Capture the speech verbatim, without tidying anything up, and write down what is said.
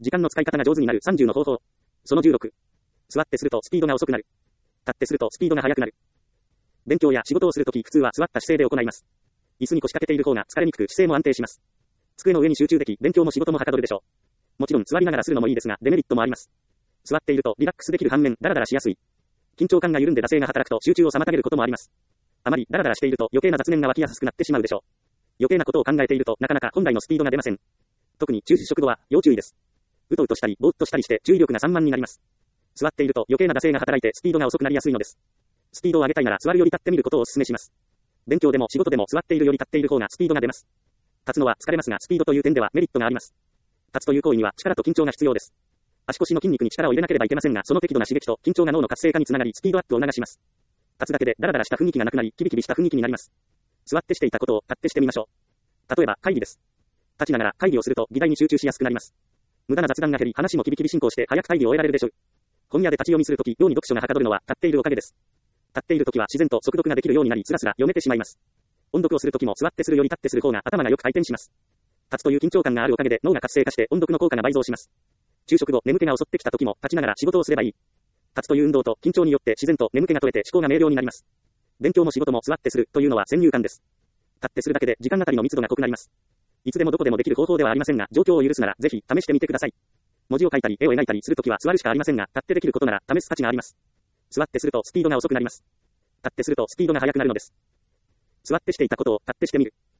時間の使い方が上手になるさんじゅうの方法。そのじゅうろく。座ってするとスピードが遅くなる。立ってするとスピードが速くなる。勉強や仕事をするとき普通は座った姿勢で行います。椅子に腰掛けている方が疲れにくく姿勢も安定します。机の上に集中でき、勉強も仕事もはかどるでしょう。もちろん座りながらするのもいいですが、デメリットもあります。座っているとリラックスできる反面、ダラダラしやすい。緊張感が緩んで惰性が働くと集中を妨げることもあります。あまりダラダラしていると余計な雑念が湧きやすくなってしまうでしょう。余計なことを考えているとなかなか本来のスピードが出ません。特に中止食後は要注意です。うとうとしたり、ぼーっとしたりして注意力が散漫になります。座っていると余計な惰性が働いてスピードが遅くなりやすいのです。スピードを上げたいなら座るより立ってみることをお勧めします。勉強でも仕事でも座っているより立っている方がスピードが出ます。立つのは疲れますがスピードという点ではメリットがあります。立つという行為には力と緊張が必要です。足腰の筋肉に力を入れなければいけませんが、その適度な刺激と緊張が脳の活性化につながりスピードアップを促します。立つだけでダラダラした雰囲気がなくなり、キビキビした雰囲気になります。座ってしていたことを立ってしてみましょう。例えば会議です。立ちながら会議をすると議題に集中しやすくなります。無駄な雑談が減り、話もキビキビ進行して早く会議を終えられるでしょう。本屋で立ち読みするとき、ように読書がはかどるのは立っているおかげです。立っているときは自然と速読ができるようになり、つらつら読めてしまいます。音読をするときも座ってするより立ってする方が頭がよく回転します。立つという緊張感があるおかげで脳が活性化して音読の効果が倍増します。昼食後眠気が襲ってきたときも立ちながら仕事をすればいい。立つという運動と緊張によって自然と眠気が取れて思考が明瞭になります。勉強も仕事も座ってするというのは先入観です。立ってするだけで時間あたりの密度が濃くなります。いつでもどこでもできる方法ではありませんが、状況を許すならぜひ試してみてください。文字を書いたり絵を描いたりするときは座るしかありませんが、立ってできることなら試す価値があります。座ってするとスピードが遅くなります。立ってするとスピードが速くなるのです。座ってしていたことを立ってしてみる。